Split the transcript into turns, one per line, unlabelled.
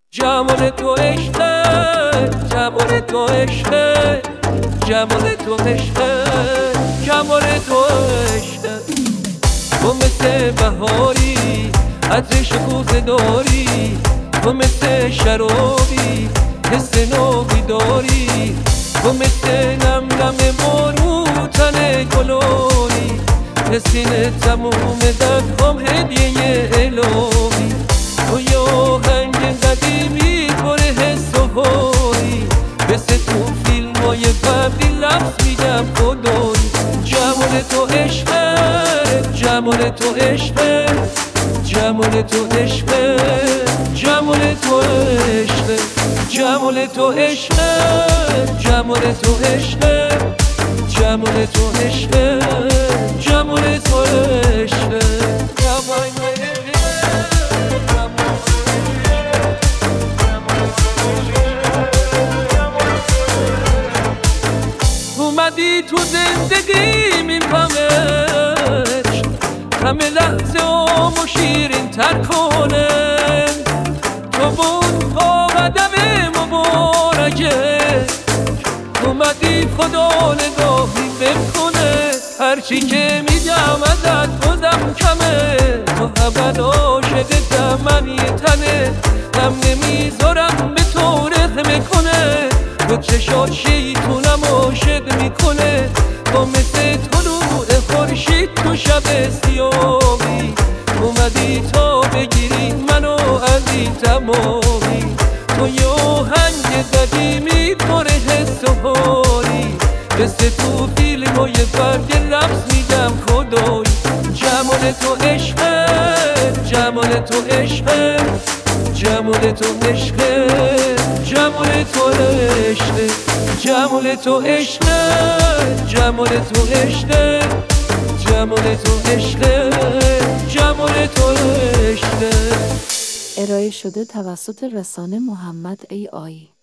جمال تو عشقه، جمال تو عشقه، جمال تو عشقه، جمال تو عشقه. تو مثل بهاری عطر شکوفه داری، تو مثل شرابی حس نوبی داری، تو مثل نم نم بارون تن گلانی، حسین تموم دردهام هدیه الهی. تو یه آهنگ قدیمی پر حس و حالی، مثل تو فیلمای قبلی لفظ میگم خدایی. جمال تو عشقه، جمال تو عشقه، جمال تو عشقه، جمال تو عشقه، جمال تو عشقه، جمال تو عشقه، جمال تو عشقه، جمال تو عشقه. اومدی تو زندگی میفهمش، همه لحظه آمو شیرین تر کنه. تو بود پا قدم مبارکه، اومدی خدا نگاهی بکنه. هرچی که میگم ازت بازم کمه، تو اول عاشقتم من یه تنه، دم نمیذارم به تو رحم کنه. تو چشات شیطونم عاشق میکنه، تو مثل طلوع خورشید تو شب سیاهی. اومدی تا بگیری منو از این تمامی، تو یه آهنگ قدیمی پر حس و حالی، مثل تو فیلمای فرد لفظ میگم خدایی. جمال تو عشقه، جمال تو عشقه، جمال تو عشقه، جمال تو عشقه، جمال تو عشقه، جمال تو عشقه، جمال تو عشقه، جمال تو عشقه.
ارائه شده توسط رسانه محمد ای آی.